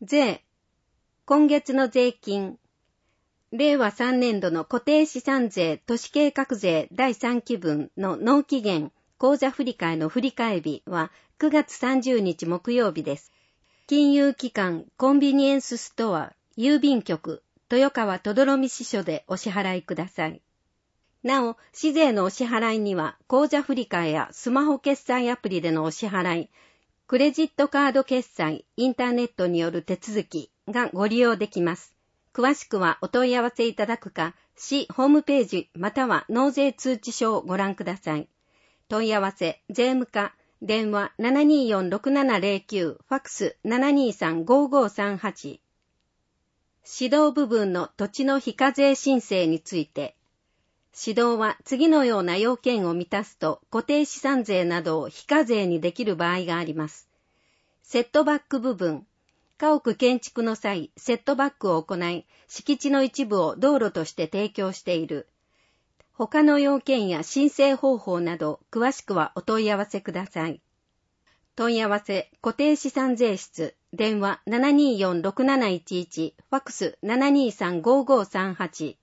税。今月の税金。令和3年度の固定資産税都市計画税第3期分の納期限口座振替の振替日は9月30日木曜日です。金融機関、コンビニエンスストア、郵便局、豊川等々呂支所でお支払いください。なお、市税のお支払いには口座振替やスマホ決済アプリでのお支払い、クレジットカード決済、インターネットによる手続きがご利用できます。詳しくはお問い合わせいただくか、市ホームページまたは納税通知書をご覧ください。問い合わせ、税務課、電話 724-6709、ファックス 723-5538。指導部分の土地の非課税申請について、指導は次のような要件を満たすと固定資産税などを非課税にできる場合があります。セットバック部分。家屋建築の際、セットバックを行い、敷地の一部を道路として提供している。他の要件や申請方法など、詳しくはお問い合わせください。問い合わせ、固定資産税室、電話 724-6711、ファックス 723-5538。